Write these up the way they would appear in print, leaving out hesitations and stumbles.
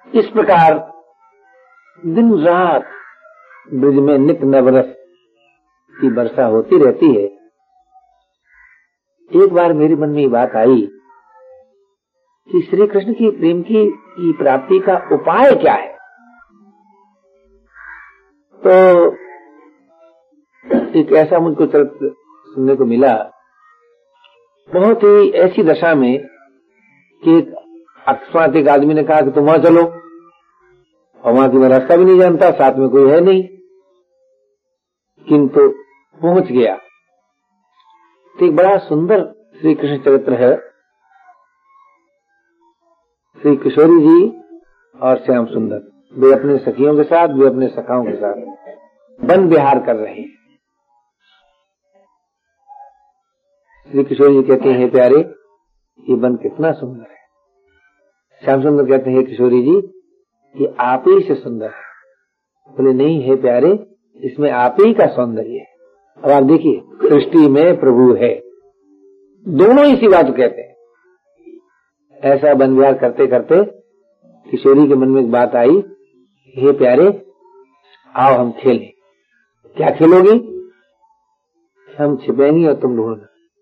इस प्रकार दिन रात ब्रज में नित नवरस की वर्षा होती रहती है। एक बार मेरे मन में ये बात आई कि श्री कृष्ण की प्रेम की प्राप्ति का उपाय क्या है। तो एक ऐसा मुझको चरित्र सुनने को मिला, बहुत ही ऐसी दशा में कि अकस्मात एक आदमी ने कहा कि तुम वहां चलो, और वहां की मैं रास्ता भी नहीं जानता, साथ में कोई है नहीं, किंतु पहुंच गया। तो एक बड़ा सुंदर श्री कृष्ण चरित्र है। श्री किशोरी जी और श्याम सुंदर, वे अपने सखियों के साथ, वे अपने सखाओं के साथ वन विहार कर रहे हैं। श्री किशोरी जी कहते हैं, हे प्यारे, ये वन कितना सुंदर है। श्याम सुंदर कहते हैं, हे किशोरी जी, ये आप ही से सुंदर है। बोले नहीं हे प्यारे, इसमें आप ही का सौंदर्य है। अब आप देखिए, सृष्टि में प्रभु है, दोनों इसी बात कहते हैं। ऐसा वन विहार करते करते किशोरी के मन में एक बात आई, हे प्यारे, आओ हम खेलें। क्या खेलोगी? हम छिपेंगी और तुम ढूंढना।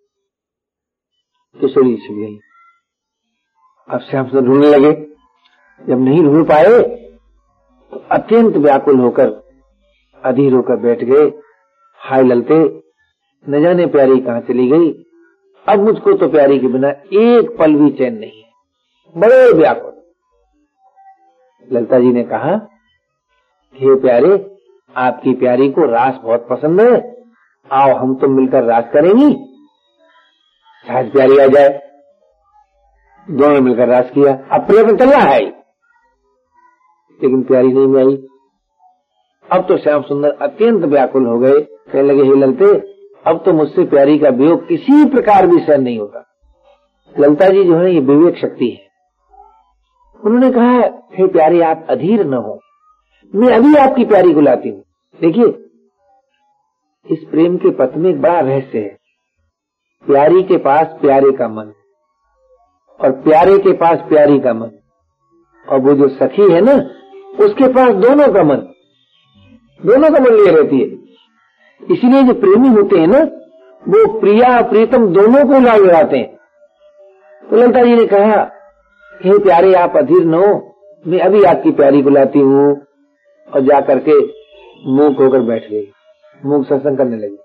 किशोरी छिप गई। अब श्याम सुंदर ढूंढने लगे। जब नहीं ढूंढ पाए तो अत्यंत व्याकुल होकर, अधीर होकर बैठ गए। हाय ललते, न जाने प्यारी कहां चली गई। अब मुझको तो प्यारी के बिना एक पल भी चैन नहीं है। बड़े व्याकुल। ललता जी ने कहा, हे प्यारे, आपकी प्यारी को रास बहुत पसंद है, आओ हम तो मिलकर रास करेंगी, शायद प्यारी आ जाए। दोनों मिलकर रास किया। अब प्रयत्न चल रहा है, लेकिन प्यारी नहीं आई। अब तो श्याम सुंदर अत्यंत व्याकुल हो गए। कहने लगे, हे ललते, अब तो मुझसे प्यारी का वियोग किसी प्रकार भी सहन नहीं होता। ललता जी जो है ये विवेक शक्ति है। उन्होंने कहा, हे प्यारी, आप अधीर न हो, मैं अभी आपकी प्यारी को लाती हूं। देखिए, इस प्रेम के पथ में एक बड़ा रहस्य है। प्यारी के पास प्यारे का मन, और प्यारे के पास प्यारी का मन, और वो जो सखी है ना, उसके पास दोनों का मन लिए रहती है। इसीलिए जो प्रेमी होते हैं ना, वो प्रिया प्रीतम दोनों को ला लगाते हैं। तो ललता जी ने कहा, हे प्यारे, आप अधीर न हो, मैं अभी आपकी प्यारी को लाती हूँ। और जाकर के मूक होकर बैठ गई, मूक सत्संग करने लगी।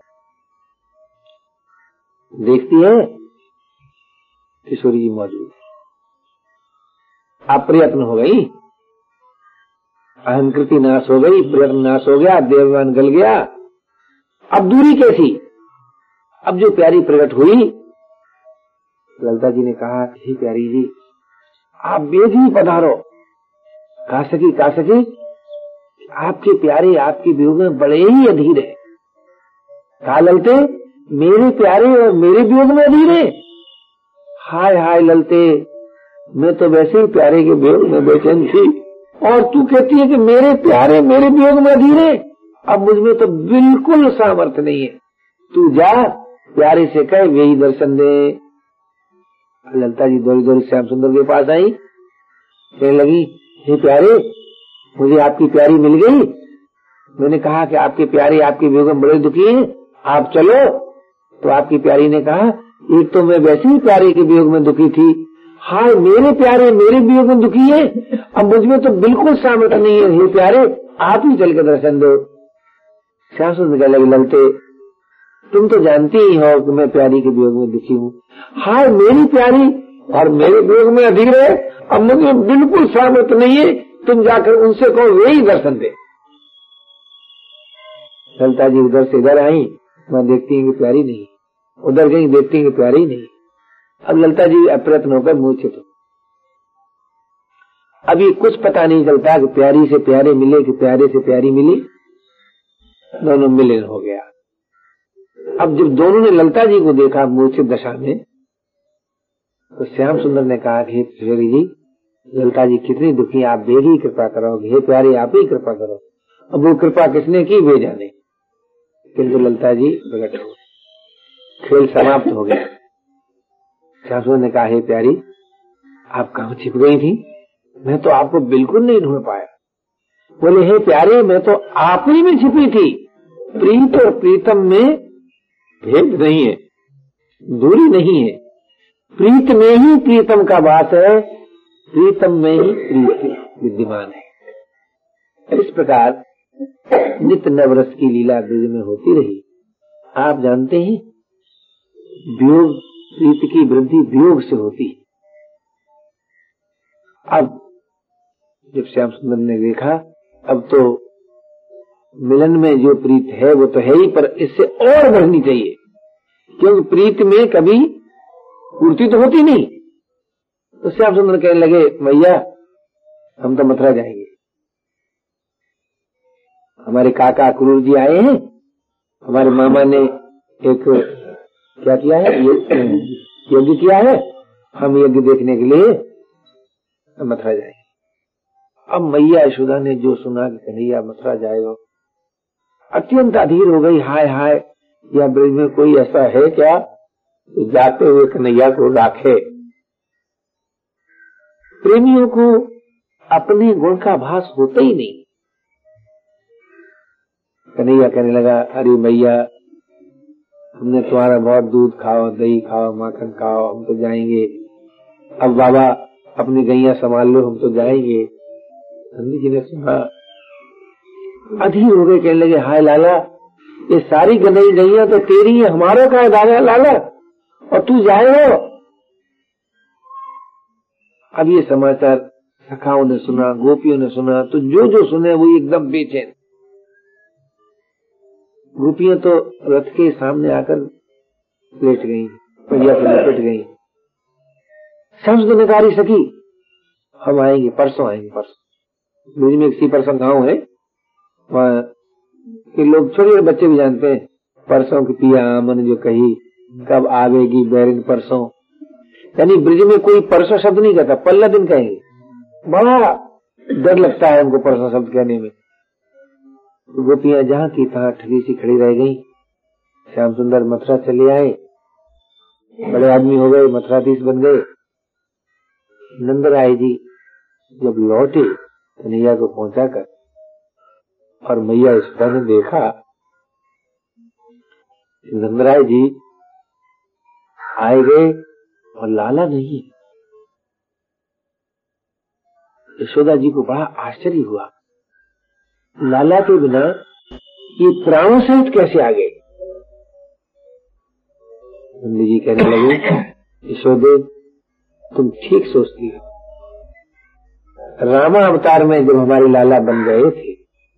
देखती है किशोरी जी मौजूद। अब प्रयत्न हो गई, अहंकृति नाश हो गई, प्रयत्न नाश हो गया, देवमान गल गया। अब दूरी कैसी? अब जो प्यारी प्रकट हुई, ललता जी ने कहा, हे प्यारी जी, आप बेग ही पधारो। कहा सकी, आपके प्यारे आपके वियोग में बड़े ही अधीर है। कहा ललते, मेरे प्यारे और मेरे वियोग में अधीर है? हाय हाय ललते, मैं तो वैसे ही प्यारे के वियोग में बेचैन थी, और तू कहती है कि मेरे प्यारे मेरे वियोग में अधीर है। अब मुझमें तो बिल्कुल सामर्थ्य नहीं है। तू जा, प्यारे से कह वही दर्शन दे। ललता जी दौड़ी दौड़ी श्याम सुंदर के पास आई। कहने लगी, हे प्यारे, मुझे आपकी प्यारी मिल गई। मैंने कहा कि आपके प्यारे आपके वियोग में बड़े दुखी हैं, आप चलो। तो आपकी प्यारी ने कहा, एक तो मैं वैसे ही प्यारे के वियोग में दुखी थी, हाय मेरे प्यारे मेरे वियोग में दुखी है, अब मुझमें तो बिल्कुल सामर्थ्य नहीं है। हे प्यारे, आप ही चल के दर्शन दो। श्याम सुंदर कहने लगे, ललते, तुम तो जानती ही हो कि मैं प्यारी के वियोग में दुखी हूँ। हाय मेरी प्यारी और मेरे वियोग में अधीर है, अब मुझे बिल्कुल सामर्थ्य नहीं है, तुम जाकर उनसे कहो वे ही दर्शन दे। ललता जी उधर से इधर आई, मैं देखती हूँ कि प्यारी नहीं, उधर गई, देखती हूँ कि प्यारी नहीं। अब ललता जी अप्रयत्न होकर मूर्छित हो। अभी कुछ पता नहीं चलता कि प्यारी से प्यारे मिले कि प्यारे से प्यारी मिली। दोनों मिलन हो गया। अब जब दोनों ने ललता जी को देखा मूर्छित दशा में, तो श्याम सुंदर ने कहा कि किशोरी जी, ललता जी कितनी दुखी, आप बेग ही कृपा करोगे। हे प्यारे, आप ही कृपा करो। अब वो कृपा किसने की वे जाने, किंतु ललता जी प्रकट हो, खेल समाप्त हो गया। श्याम सुंदर ने कहा, हे प्यारी, आप कहाँ छिप गई थी? मैं तो आपको बिल्कुल नहीं ढूंढ पाया। बोले हे प्यारे, मैं तो आप ही में छिपी थी। प्रीत और प्रीतम में भेद नहीं है, दूरी नहीं है। प्रीत में ही प्रीतम का वास है, प्रीतम में ही प्रीत विद्यमान है। इस प्रकार नित्य नवरस की लीला ब्रज में होती रही। आप जानते हैं वियोग, प्रीत की वृद्धि वियोग से होती है। अब जब श्याम सुंदर ने देखा अब तो मिलन में जो प्रीत है वो तो है ही, पर इससे और बढ़नी चाहिए, क्योंकि प्रीत में कभी पूर्ति तो होती नहीं। तो श्याम सुंदर कहने लगे भैया हम तो मथुरा जाएंगे, हमारे काका क्रूर जी आए हैं, हमारे मामा ने एक क्या किया है, यज्ञ किया है, हम यज्ञ देखने के लिए मथुरा जाएंगे। अब मैया यशोदा ने जो सुना कि कन्हैया मथुरा जाएगा, अत्यंत अधीर हो गई। हाय हाय, या ब्रज में कोई ऐसा है क्या तो जाते हुए कन्हैया को राखे। प्रेमियों को अपने गुण का भास होता ही नहीं। कन्हैया कहने लगा अरे मैया, हमने तुम्हारा बहुत दूध खाओ, दही खाओ, माखन खाओ, हम तो जाएंगे। अब बाबा अपनी गैया संभाल लो, हम तो जाएंगे। नंदी जी ने सुना, अधीर हो गए, कहने लगे हाय लाला, ये सारी गैया तो तेरी है, हमारा का है दादा लाला, और तू जाएगा। अब ये समाचार सखाओं ने सुना, गोपियों ने सुना, तो जो जो सुने वो एकदम बेचैन। गोपियां तो रथ के सामने आकर लेट गई, पहिया से लपेट गई। समझ ने कहा सकी हम आएंगे, परसों आएंगे, परसों। बीच में एक सीपरसों गाँव है, वहाँ के लोग छोटे छोटे बच्चे भी जानते हैं, परसों की पिया आमन जो कही, कब आवेगी बैरिन परसों। यानी ब्रिज में कोई परसों शब्द नहीं कहता, पल्ला दिन कहेंगे। बड़ा डर लगता है उनको परसों शब्द कहने में। तो गोपियां जहाँ की तहाँ ठगी सी खड़ी रह गई। श्याम सुंदर मथुरा चले आए, बड़े आदमी हो गए, मथुराधीश बन गए। नंदराय जी जब लौटे कन्हैया को पहुंचाकर, और मैया यशोदा ने देखा नंदराय जी आए गए और लाला नहीं। यशोदा जी को बड़ा आश्चर्य हुआ, लाला के बिना ये प्राणों सहित कैसे आ गए। नंदी जी कहने लगे यशोदे तुम ठीक सोचती हो, रामा अवतार में जब हमारी लाला बन गए थे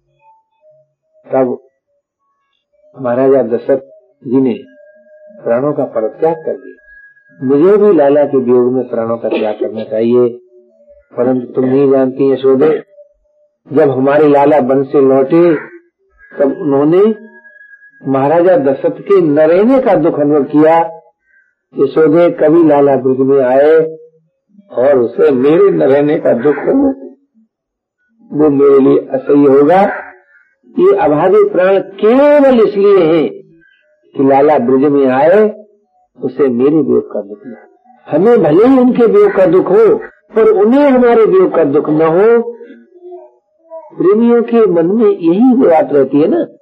तब महाराजा दशरथ जी ने प्राणों का परित्याग कर दिया। मुझे भी लाला के वियोग में प्राणों का त्याग करना चाहिए, परंतु तुम नहीं जानती यशोदे, जब हमारे लाला वन से लौटे तब उन्होंने महाराजा दशरथ के न रहने का दुख अनुभव किया। यशोदे कभी लाला ब्रज में आए और उसे मेरे न रहने का दुख हो, वो मेरे लिए असह्य होगा। ये अभागे प्राण केवल इसलिए है कि लाला ब्रज में आए, उसे मेरे वियोग का दुख न हो। हमें भले ही उनके वियोग का दुख हो, पर उन्हें हमारे वियोग का दुख न हो। प्रेमियों के मन में यही बात रहती है ना।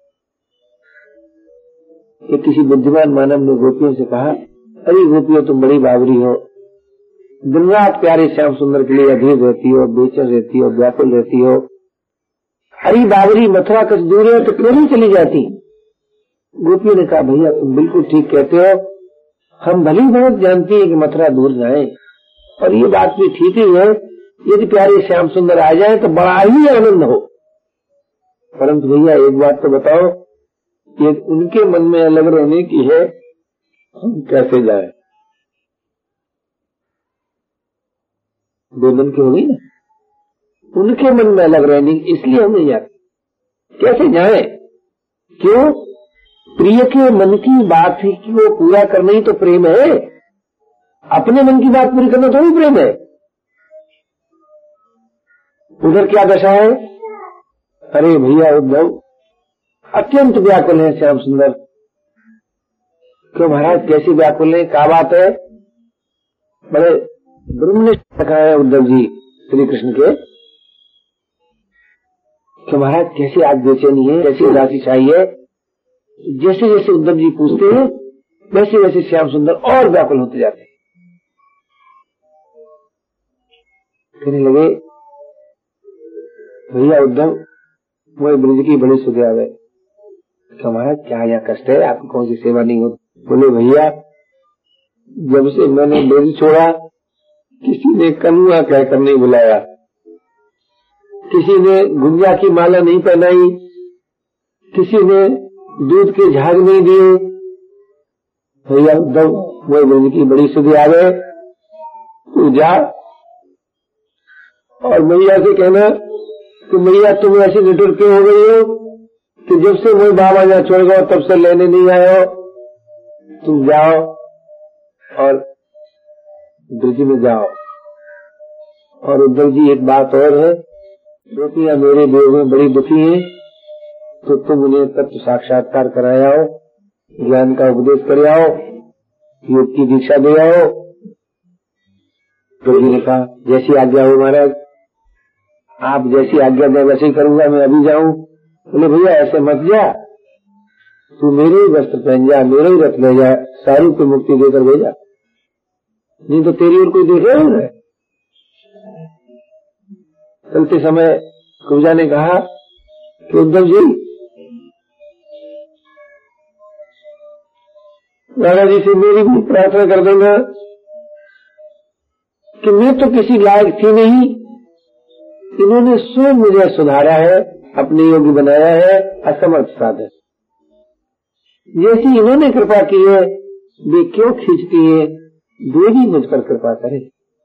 कि किसी बुद्धिमान मानव ने गोपियों से कहा, अरे गोपियों तुम बड़ी बावरी हो, दिन रात प्यारे श्याम सुंदर के लिए अधीर रहती हो, बेचैन रहती हो, व्याकुल रहती हो। अरे बावरी, मथुरा कुछ दूर है तो क्यों नहीं चली जाती। गोपियों ने कहा भैया तुम बिल्कुल ठीक कहते हो, हम भली बहुत जानती है कि मथुरा दूर जाए, और ये बात भी ठीक ही है, यदि प्यारे श्याम सुंदर आ जाए तो बड़ा ही आनंद हो। परंतु भैया एक बात तो बताओ, ये उनके मन में अलग रहने की है, हम कैसे जाए। दो मन की हो गई ना, उनके मन में अलग रहने की, इसलिए हम नहीं जाते। कैसे जाए, क्यों? प्रिय के मन की बात ही कि वो पूरा करना ही तो प्रेम है, अपने मन की बात पूरी करना तो भी प्रेम है। उधर क्या दशा है, अरे भैया उद्धव अत्यंत व्याकुल है श्याम सुंदर। क्यों महाराज कैसी व्याकुल है, क्या बात है? बड़े ब्रह्मनिष्ठ रखा है उद्धव जी, श्री कृष्ण के कि महाराज कैसी आज बेचैनी है, कैसी उदासी चाहिए। जैसे जैसे उद्धव जी पूछते हैं वैसे वैसे श्याम सुंदर और व्याकुल होते जाते हैं। कहने लगे भैया उद्धव वो ब्रज की बड़ी सुध है। महाराज क्या यहाँ कष्ट है, आपकी कौन सी सेवा नहीं होती। बोले भैया जब से मैंने ब्रज छोड़ा किसी ने कनुआ कहकर नहीं बुलाया, किसी ने गुंजा की माला नहीं पहनाई, किसी ने दूध के झाग नहीं दिए। भैया उद्धव वो ब्रज की बड़ी सुध आ गए, तू जा और मैया से कहना कि मैया तुम ऐसी निठुर क्यों हो गई हो कि जब से वो बाबा यहाँ छोड़ गए तब से लेने नहीं आए हो। तुम जाओ और ब्रज में जाओ। और उद्धव जी एक बात और है, गोपियां मेरे वियोग में बड़ी दुखी हैं, तो तुम उन्हें तत्व साक्षात्कार कराए आओ, ज्ञान का उपदेश करे आओ, योग की दीक्षा दे आओ। प्रभु ने कहा जैसी आज्ञा हो महाराज, आप जैसी आज्ञा मैं वैसे ही करूंगा, मैं अभी जाऊं। बोले भैया ऐसे मत जा, तू मेरे ही वस्त्र पहन जा, मेरे ही रथ ले जा, सारू को मुक्ति देकर भेजा, नहीं तो तेरी और कोई देखे नहीं। चलते समय कुब्जा ने कहा कि उद्धव जी राजा जी से मेरी भी प्रार्थना कर देना कि मैं तो किसी लायक थी नहीं, इन्होंने स्वयं मुझे सुधारा है, अपने योग्य बनाया है, असमर्थ साधक। जैसी इन्होंने कृपा की है वे क्यों खींचती है, वे भी मुझ पर कृपा करें।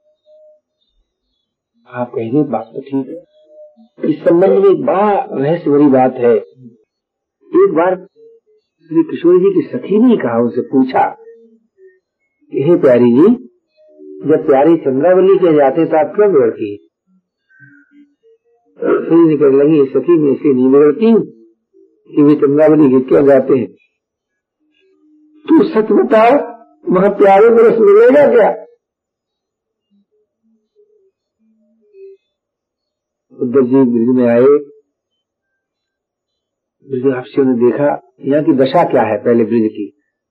आप कह रहे बात तो ठीक है। इस संबंध में एक बड़ा रहस्य भरी बात है। एक बार श्री किशोर जी की सखी ने कहा, उनसे पूछा हे प्यारी जी, जब प्यारी चंद्रावली के जाते तो आप क्यों बिगड़ती? निकल लगी सखी में से नहीं बिगड़ती कि वे चंद्रावली के क्यों जाते हैं। तू सच बता, वहां प्यारे को रस मिलेगा क्या? उद्धव जी ब्रज में आए, ब्रजवासियों ने देखा यहाँ की दशा क्या है पहले ब्रज की।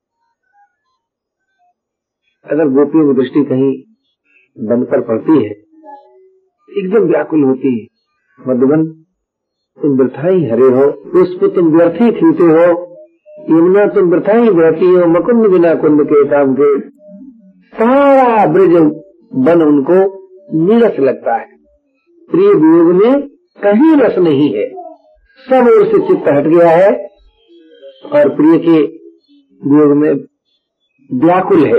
अगर गोपियों की दृष्टि कहीं बन पर पड़ती है एकदम व्याकुल होती है। मधुबन तुम वृथा ही हरे हो, पुष्प तुम व्यर्थ ही खींचते हो, यमुना तुम वृथा ही बहती हो, मकुंद बिना कुंद के काम के। सारा ब्रज बन उनको नीरस लगता है। प्रिय वियोग में कहीं रस नहीं है, सब ओर से चित्त हट गया है और प्रिय के वियोग में व्याकुल है।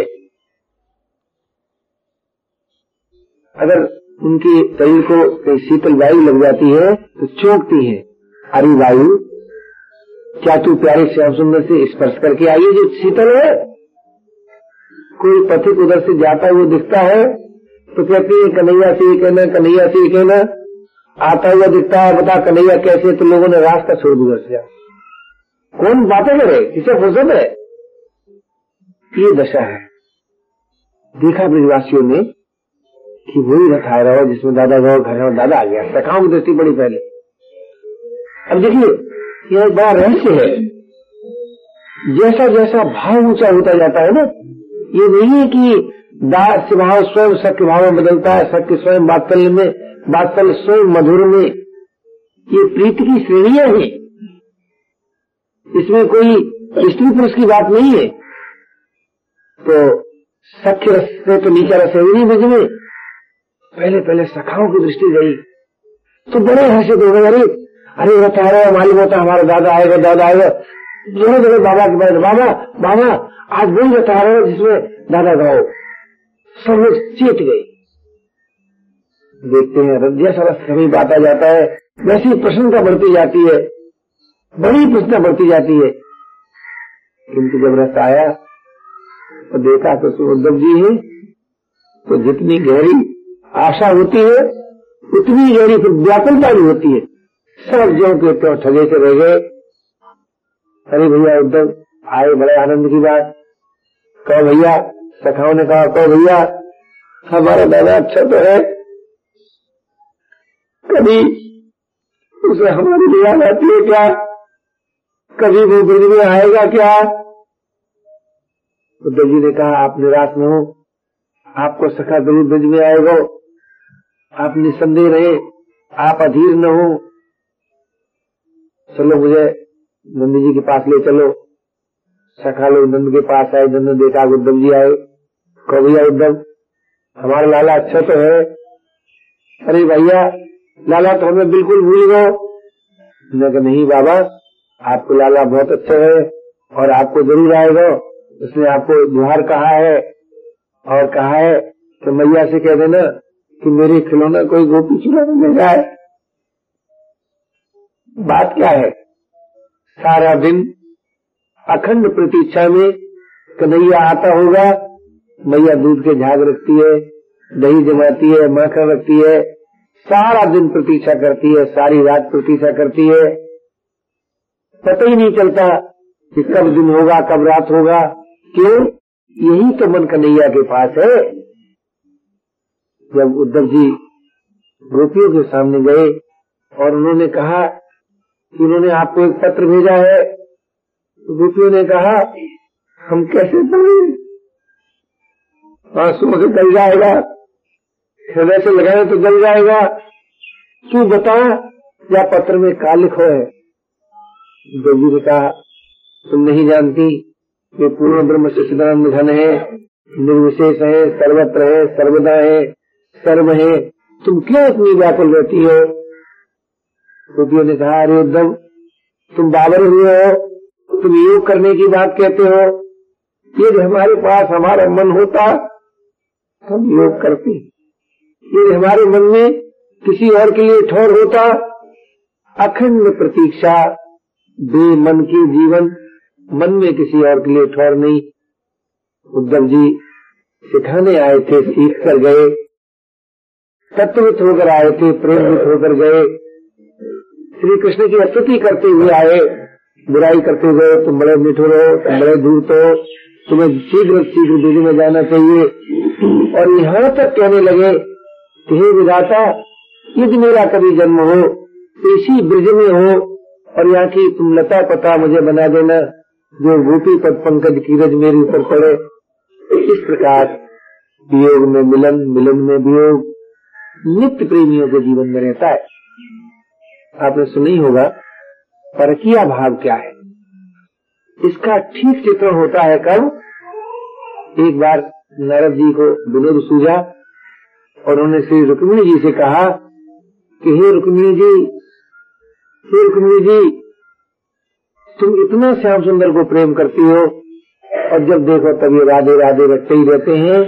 अगर उनके शरीर को कोई शीतल वायु लग जाती है तो चौंकती है, अरे वायु क्या तू प्यारे श्याम सुंदर से स्पर्श करके आई है जो शीतल है? कोई पथिक उधर से जाता हुआ दिखता है तो कहती है कन्हैया से ये कहना, कन्हैया से ये कहना। आता हुआ दिखता है, बता कन्हैया कैसे, तो लोगों ने रास्ता छोड़ दिया। से कौन बातें करे, किसे फुर्सत है? ये दशा है। देखा ब्रजवासियों ने कि वही रथ आ रहा हो जिसमें दादा गौ घर और दादा आ गया। सखाओं की दृष्टि बड़ी पहले। अब देखिए यह बड़ा रहस्य है। जैसा जैसा भाव ऊंचा होता जाता है ना, ये नहीं है कि दास भाव स्वयं सत्य भाव में बदलता है, सत्य स्वयं वात्सल्य में, वात्सल्य स्वयं मधुर में। ये प्रीति की श्रेणियां हैं, इसमें कोई स्त्री पुरुष की बात नहीं है। तो सख्य रस से तो नीचा रस है नहीं ब्रज में। पहले पहले सखाओं की दृष्टि गई तो बड़े हर्षित हो गए। अरे रथ आ रहा है, मालूम होता हमारा दादा आएगा, दादा आएगा। जोड़े जोड़े बाबा के पास, बाबा बाबा आज वही रथ आ रहा है जिसमें दादा गाओ। सब लोग चेत गए। देखते हैं रथ जैसा रस कभी बांटा जाता है, वैसी प्रसन्नता बढ़ती जाती है, बड़ी प्रसन्नता बढ़ती जाती है। किंतु जब रथ आया तो देखा तो उद्धव जी है, तो जितनी गहरी आशा होती है उतनी गहरी फिर व्याकुलता भी होती है। सब जो के त्यों ठगे से रह गए। अरे भैया उद्धव आए, बड़े आनंद की बात। कहो भैया, सखाओं ने कहा कहो भैया हमारा दादा अच्छा तो है, कभी उसे हमारी ले याद आती है क्या? कभी वो ब्रज में आएगा क्या? उद्धव जी ने कहा, आप निराश न हो, आपको सखा जरूर ब्रज में आएगा। आप निसंदेह रहे, आप अधीर न हो। चलो मुझे नंद जी के पास ले चलो। सखा लोग नंद के पास आए। नंद ने देखा उद्धव जी आए। कहो भैया उद्धव, हमारा लाला अच्छा तो है। अरे भैया, लाला तो हमें बिल्कुल भूल गए। मैंने कहा नहीं बाबा, आपको लाला बहुत अच्छा है और आपको जरूर आएगा। उसने आपको जुहार कहा है और कहा है कि मैया से कह देना कि मेरे खिलौना कोई गोपी चूल्हा में ले जाए। बात क्या है? सारा दिन अखंड प्रतीक्षा में कन्हैया आता होगा। मैया दूध के झाग रखती है, दही जमाती है, माखन रखती है, सारा दिन प्रतीक्षा करती है, सारी रात प्रतीक्षा करती है। पता ही नहीं चलता कि कब दिन होगा, कब रात होगा। क्यों? यही तो मन कन्हैया के पास है। जब उद्धव जी गोपियों के सामने गए और उन्होंने कहा कि उन्होंने आपको एक पत्र भेजा है, तो गोपियों ने कहा, हम कैसे पढ़ें? आंसुओं से जल जाएगा, हृदय से लगाए तो जल जाएगा। तू बता, या पत्र में क्या लिखो है? उद्धव जी ने कहा, तुम नहीं जानती कि पूर्ण ब्रह्म सच्चिदानंद घन है, निर्विशेष है, सर्वत्र है, सर्वदा है, सर्व है। तुम क्यों इतनी व्याकुल रहती हो? गोपियों ने कहा, अरे उद्धव, तुम बाबर हुए हो, तुम योग करने की बात कहते हो। यदि हमारे पास हमारा मन होता हम योग करते। यदि हमारे मन में किसी और के लिए ठौर होता, अखंड प्रतीक्षा, बेमन की जीवन, मन में किसी और के लिए ठौर नहीं। उद्धव जी सिखाने आए थे, सीख कर गए, तत्वित होकर आए थे, प्रेमित होकर गए। श्री कृष्ण की स्तुति करते हुए आए, बुराई करते हुए तुम बड़े निठुर हो, तुम बड़े धूर्त हो, तुम्हें शीघ्र शीघ्र ब्रज में जाना चाहिए। और यहाँ तक कहने लगे कि हे विधाता, यदि मेरा कभी जन्म हो तो इसी ब्रज में हो और यहाँ की तुम लता पता मुझे बना देना, जो गोपी पद पंकज की रज मेरे ऊपर पड़े। इस प्रकार वियोग में मिलन, मिलन में वियोग, नित्य प्रेमियों के जीवन में रहता है। आपने सुना ही होगा परकीया भाव क्या है। इसका ठीक चित्रण होता है कब? एक बार नारद जी को विनोद सूझा और उन्होंने श्री रुक्मिणी जी से कहा कि हे रुक्मिणी जी, हे रुक्मिणी जी, तुम इतना श्याम सुंदर को प्रेम करती हो और जब देखो तब ये राधे राधे रटते ही रहते हैं।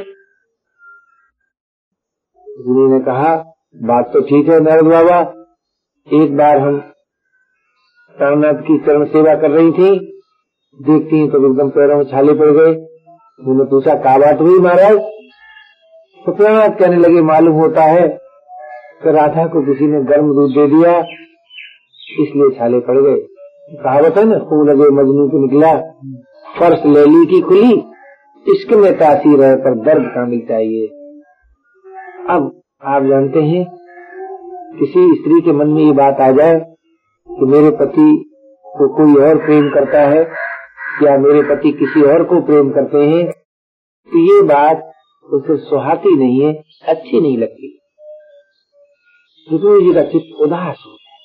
उन्होंने कहा, बात तो ठीक है नारद बाबा, एक बार हम प्राणनाथ की चरण सेवा कर रही थी, देखती तो एकदम पैरों में छाले पड़ गए। उन्होंने पूछा, क्या बात हुई महाराज? तो प्राणनाथ कहने लगे, मालूम होता है कि राधा को किसी ने गर्म दूध दे दिया, इसलिए छाले पड़ गए। कहावत है ना, खून लगे मजनू को निकला, फर्श ले ली की खुली, इश्क में तासीर है पर दर्द का मिलता है ये। अब आप जानते हैं, किसी स्त्री के मन में ये बात आ जाए कि मेरे पति को कोई और प्रेम करता है या मेरे पति किसी और को प्रेम करते हैं, तो ये बात उसे सुहाती नहीं है, अच्छी नहीं लगती। रुक्मिणी जी का चित्त उदास हो गया।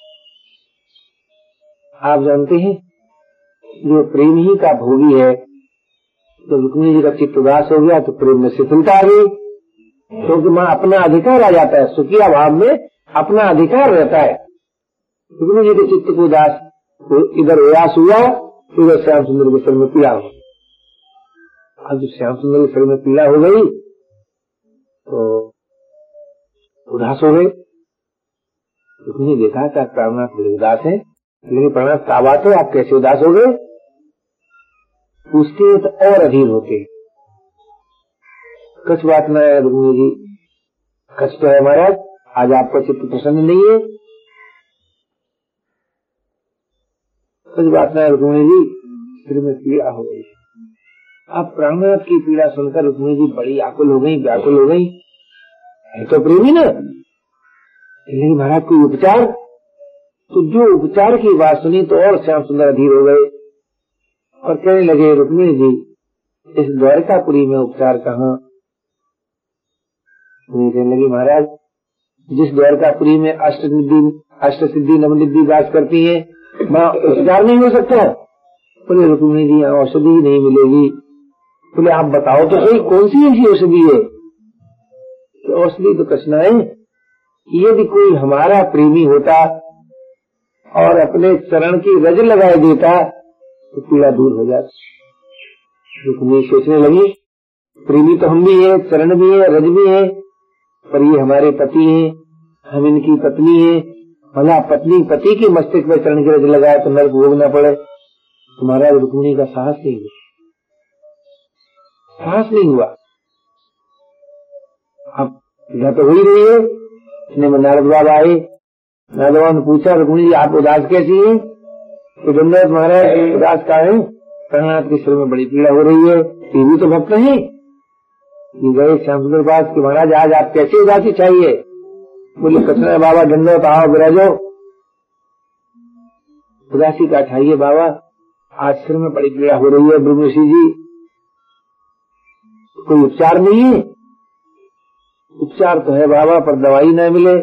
आप जानते हैं, जो प्रेम ही का भोगी है, तो रुक्मिणी जी का चित्त उदास हो गया तो प्रेम में शिथिलता आ गई, क्योंकि मां अपना अधिकार आ जाता है, सुखिया भाव में अपना अधिकार रहता है। रुक्मिणी जी के चित्त को उदास, तो इधर उदास हुआ, इधर श्याम सुंदर के सिर में पीड़ा हो। अब जब श्याम सुंदर के सिर में पीड़ा हो गई तो उदास हो गए। रुक्मिणी देखा क्या प्राणनाथ बड़े उदास है, लेकिन प्राणनाथ क्या बात है, आप कैसे उदास हो गए? पूछते तो और अधीर होते। कुछ बात न है रुक्मिणी जी, कष्ट तो है महाराज, आज आपका चित्त प्रसन्न नहीं है। कुछ बात न है रुक्मिणी जी, सिर में पीड़ा हो गई। अब प्राणनाथ की पीड़ा सुनकर रुक्मिणी जी बड़ी आकुल हो गई, व्याकुल हो गई। है तो प्रेमी ना, लेकिन महाराज कोई उपचार? तो जो उपचार की बात सुनी तो और श्याम सुंदर अधीर हो गए और कहने लगे, रुक्मिणी जी, इस द्वारकापुरी में उपचार कहाँ? कहने लगी, महाराज जिस द्वारकापुरी में अष्ट सिद्धि नवनिधि वास करती है, वहाँ उपचार नहीं हो सकता? बोले, रुक्मिणी जी, यहाँ औषधि नहीं मिलेगी। बोले, आप बताओ तो सही, कौन सी ऐसी औषधि है? तो औषधि तो कछना है, यदि कोई हमारा प्रेमी होता और अपने चरण की रज लगाए देता तो पीड़ा दूर हो जाती। रुक्मिणी सोचने लगी, प्रेमी तो हम भी है, चरण भी है, रज भी है, पर ये हमारे पति हैं, हम इनकी पत्नी हैं। भला पत्नी पति की मस्तिष्क में चरण की रज लगाए तो नर्क भोगना पड़े। तुम्हारा रुक्मिणी का साहस नहीं हुआ, साहस नहीं हुआ। अब यह तो हो ही रही है। इतने में नारद बाबा आए। नारद बाबा ने पूछा, रुक्मिणी जी आप उदास कैसी हैं? तो दंडवत महाराज, उदास का है? प्राणनाथ के सिर में बड़ी पीड़ा हो रही है। ये भी तो भक्त है। गए श्याम सुंदर पास कि महाराज आज आप कैसी उदासी चाहिए? बोले, कचना बाबा दंडवत, आओ विराजो। उदासी का चाहिए बाबा, आज सिर में बड़ी पीड़ा हो रही है। ब्रह्मर्षि जी, कोई उपचार नहीं है? उपचार तो है बाबा, पर दवाई न मिले।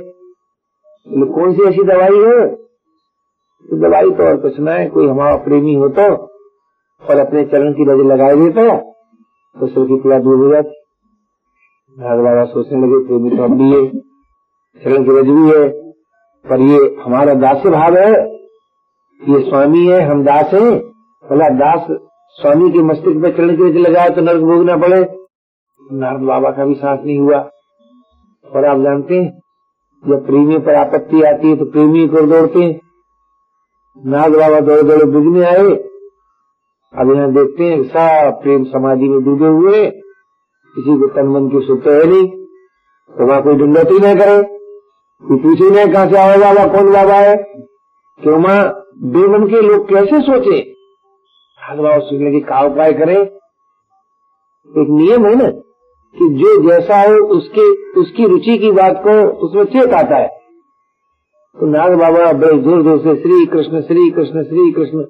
कौन सी ऐसी दवाई है? तो दवाई तो और कुछ न है, कोई हमारा प्रेमी हो तो और अपने चरण की रज लगाए देता तो सिर की पीड़ा दूर हो जाती। नारद बाबा सोचने लगे, प्रेमी तो अब भी है, चरण की रज भी है, पर ये हमारा दास्य भाव है, ये स्वामी है, हम दास हैं। भला दास स्वामी के मस्तिष्क में चरण की रज लगाए तो नर्क भोगना पड़े। नारद बाबा का भी साहस नहीं हुआ। और आप जानते हैं, जब प्रेमी पर आपत्ति आती है तो प्रेमी को दौड़ते हैं। नारद बाबा दौड़े दौड़े ब्रिज में आए। अब यहाँ देखते हैं सब प्रेम समाधि में डूबे हुए, किसी को तन मन की सुख है नहीं, तो वहां कोई ढूंढती नहीं करे, कोई पूछे नहीं कहाँ से आओ बाबा, कौन बाबा है, क्यों माँ बेमन के लोग कैसे सोचे। नारद बाबा सोचने लगे का उपाय करे। एक नियम है ना कि जो जैसा है उसकी रुचि की बात को उसमें चेत आता है। तो नारद बाबा बड़े जोर जोर से श्री कृष्ण श्री कृष्ण श्री कृष्ण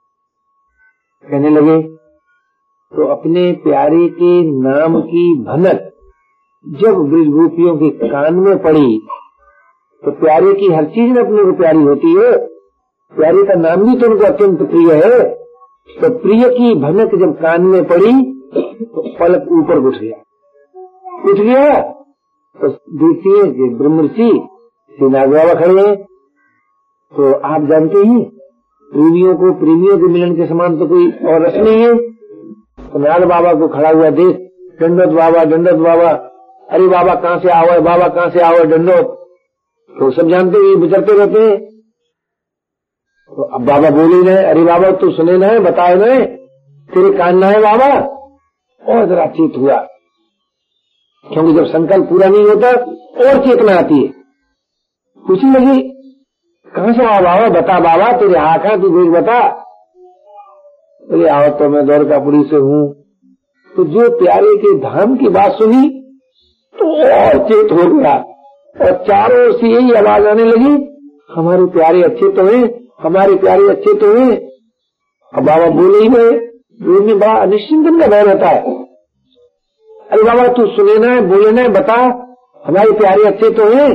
कहने लगे। तो अपने प्यारे के नाम की भनक जब ब्रज गोपियों के कान में पड़ी तो प्यारे की हर चीज में अपने को प्यारी होती है। प्यारे का नाम भी तो उनको अत्यंत प्रिय है। तो प्रिय की भनक जब कान में पड़ी तो पलक ऊपर उठ गया। तो देखिए कि ब्रह्मर्षि श्री नारद बाबा खड़े हैं। तो आप जानते हैं प्रेमियों के मिलन के समान तो कोई और रस नहीं है। तो नारद बाबा को खड़ा हुआ देख, दंडवत बाबा, अरे बाबा कहाँ से आओ, बाबा कहाँ से आओ, दंडवत। तो सब जानते हैं, विचरते रहते हैं। तो अब बाबा बोले न, अरे बाबा तू सुने न, बताए न, तेरे कान न है बाबा। और जरा चेत हुआ, क्योंकि जब संकल्प पूरा नहीं होता और चेतना आती है। पूछने लगी कहाँ से आओ बाबा, बता बाबा, तेरे हाथ है, तू देख बता। बोले आओ तो मैं द्वारकापुरी से हूँ। तो जो प्यारे के धाम की बात सुनी तो और चेत हो गया और चारों ओर से यही आवाज आने लगी, हमारे प्यारे अच्छे तो हैं, हमारे प्यारे अच्छे तो हैं। अब बाबा बोले ही गए, में बड़ा अनिश्चिंतन का भय रहता है। अरे बाबा तू सुने ना, बोले ना, बता, हमारे प्यारे अच्छे तो हैं,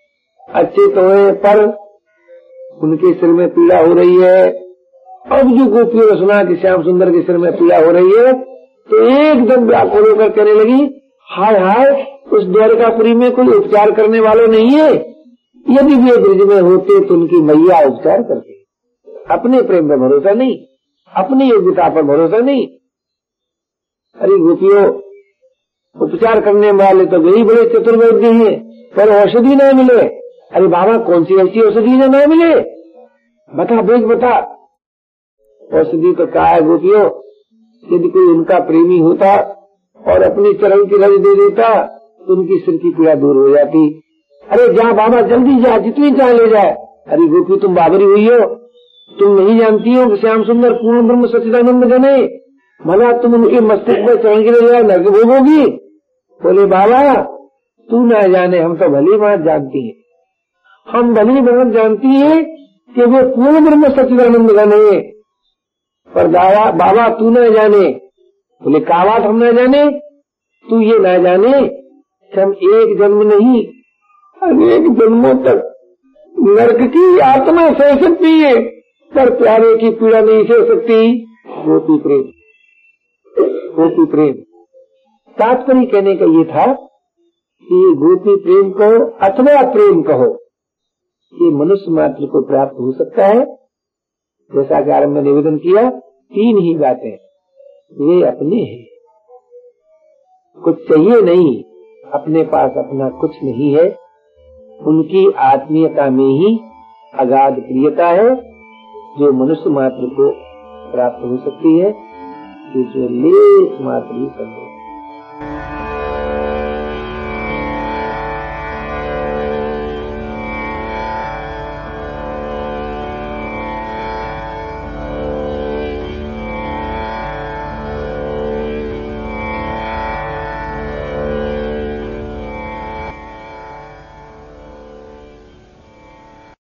पर उनके सिर में पीड़ा हो रही है। अब जो गोपियों ने सुना कि श्याम सुंदर के सिर में पीड़ा हो रही है तो एकदम व्याकुल होकर कहने लगी, हाय हाय, उस द्वारकापुरी में कोई उपचार करने वाले नहीं है। यदि वे ब्रज में होते तो उनकी मैया उपचार करते। अपने प्रेम पर भरोसा नहीं, अपनी योग्यता पर भरोसा नहीं। अरे गोपियों, उपचार करने वाले तो वही बड़े चतुर्वैद्य हैं, पर औषधि न मिले। अरे बाबा कौन सी ऐसी औषधि न मिले, बता बेच बता। औषधि तो क्या है गोपियों, यदि कोई उनका प्रेमी होता और अपनी चरण की रज दे देता तो उनकी सिर की पीड़ा दूर हो जाती। अरे जा बाबा, जल्दी जा, जितनी चाह ले जाए। अरे गोपी तुम बाबरी हुई हो, तुम नहीं जानती हो कि श्याम सुंदर पूर्ण ब्रह्म सच्चिदानंद जने, भला तुम उनके मस्तिष्क में चरण की रज नर्क भोगोगी। बोले बाबा तू न जाने, हम तो भली बात जानती है, हम भली भांति जानती है कि वो पूर्ण ब्रह्म सच्चिदानंद घन है, पर बाबा तू न जाने। बोले का बात हम न जाने? तू ये न जाने कि हम एक जन्म नहीं अनेक जन्मों तक नरक की यातना सह सकती है, पर प्यारे की पीड़ा नहीं सह सकती। गोपी प्रेम, गोपी प्रेम। तात्पर्य कहने का ये था कि गोपी प्रेम कहो अथवा प्रेम कहो, ये मनुष्य मात्र को प्राप्त हो सकता है। जैसा कि आरंभ में निवेदन किया, 3 ही बातें, वे अपने हैं, कुछ चाहिए नहीं, अपने पास अपना कुछ नहीं है, उनकी आत्मीयता में ही अगाध प्रियता है जो मनुष्य मात्र को प्राप्त हो सकती है, जो लेस मात्र ही संभव।